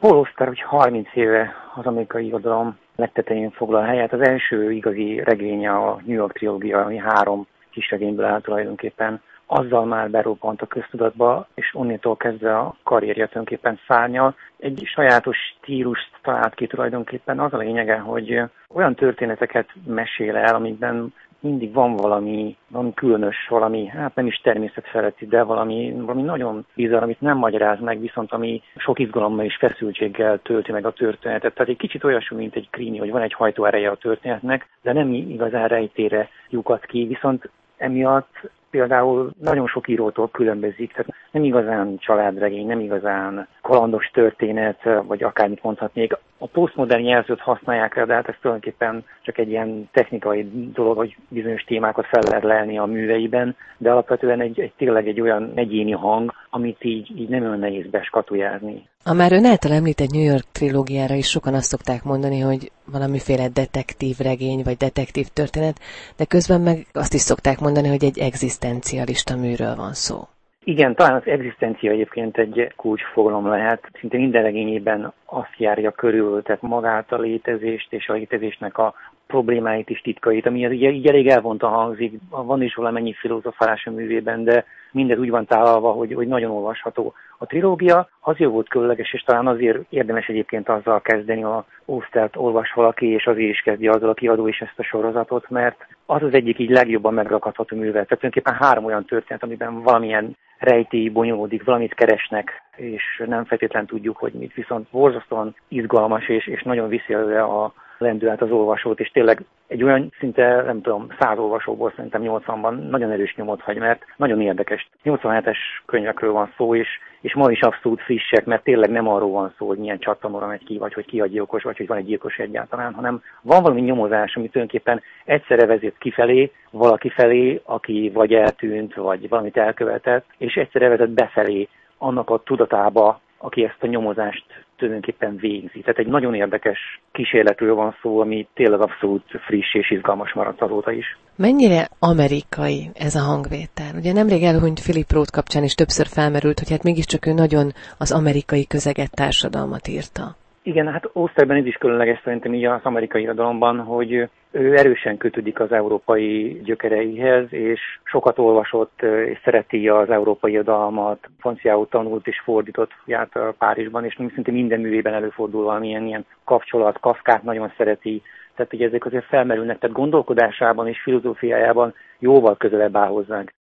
Paul Auster, hogy 30 éve az amerikai irodalom legtetején foglal helyet. Az első igazi regénye a New York trilógia, ami 3 kisregényből áll tulajdonképpen. Azzal már berobbant a köztudatba, és onnantól kezdve a karrierje tulajdonképpen szárnyal. Egy sajátos stílust talált ki tulajdonképpen. Az a lényege, hogy olyan történeteket mesél el, amikben mindig van valami különös, valami, hát nem is természetfeletti, de valami nagyon bizarr, amit nem magyaráz meg, viszont ami sok izgalommal és feszültséggel tölti meg a történetet. Tehát egy kicsit olyasmi, mint egy krimi, hogy van egy hajtóereje a történetnek, de nem igazán rejtére lyukat ki, viszont emiatt például nagyon sok írótól különbözik, tehát nem igazán családregény, nem igazán kalandos történet, vagy akármit mondhatnék. A posztmodern jelzőt használják rá, de hát ez tulajdonképpen csak egy ilyen technikai dolog, hogy bizonyos témákat fel lehet lelni a műveiben, de alapvetően tényleg egy olyan egyéni hang, amit így nem olyan nehéz beskatujázni. A már ön által említett New York trilógiára is sokan azt szokták mondani, hogy valamiféle detektív regény vagy detektív történet, de közben meg azt is szokták mondani, hogy egy egzisztencialista műről van szó. Igen, talán az egzisztencia egyébként egy kulcsfogalom lehet. Szinte minden regényében azt járja körül, tehát magát a létezést és a létezésnek a problémáit és titkait, ami így elég elvontan hangzik. Van is valamennyi filozofálás a művében, de mindez úgy van tálalva, hogy nagyon olvasható. A trilógia azért volt különleges, és talán azért érdemes egyébként azzal kezdeni, a Austert olvas valaki, és azért is kezdi azzal a kiadó is ezt a sorozatot, mert az az egyik így legjobban megrakadható művel. Tehát tulajdonképpen 3 olyan történet, amiben valamilyen rejtély bonyolódik, valamit keresnek, és nem feltétlenül tudjuk, hogy mit. Viszont borzasztóan izgalmas, és nagyon viszi előre a lendület az olvasót, és tényleg egy olyan szinte, nem tudom, 100 olvasóból szerintem 80-ban nagyon erős nyomot hagy, mert nagyon érdekes. 87-es könyvekről van szó, és ma is abszolút frissek, mert tényleg nem arról van szó, hogy milyen csattanóra megy ki, vagy hogy ki a gyilkos, vagy hogy van egy gyilkos egyáltalán, hanem van valami nyomozás, ami tulajdonképpen egyszerre vezet kifelé, valaki felé, aki vagy eltűnt, vagy valamit elkövetett, és egyszerre vezet befelé annak a tudatába, aki ezt a nyomozást tulajdonképpen végzi. Tehát egy nagyon érdekes kísérletről van szó, ami tényleg abszolút friss és izgalmas maradt azóta is. Mennyire amerikai ez a hangvétel? Ugye nemrég elhunyt Philip Roth kapcsán is többször felmerült, hogy hát mégiscsak ő nagyon az amerikai közeget, társadalmat írta. Igen, hát Austerben ez is különleges szerintem így az amerikai irodalomban, hogy ő erősen kötődik az európai gyökereihez, és sokat olvasott, és szereti az európai irodalmat, franciául tanult és fordított, járt Párizsban, és szinte minden művében előfordul valamilyen ilyen kapcsolat, Kafkát nagyon szereti, tehát ugye ezek azért felmerülnek, tehát gondolkodásában és filozófiájában jóval közelebb áll hozzánk.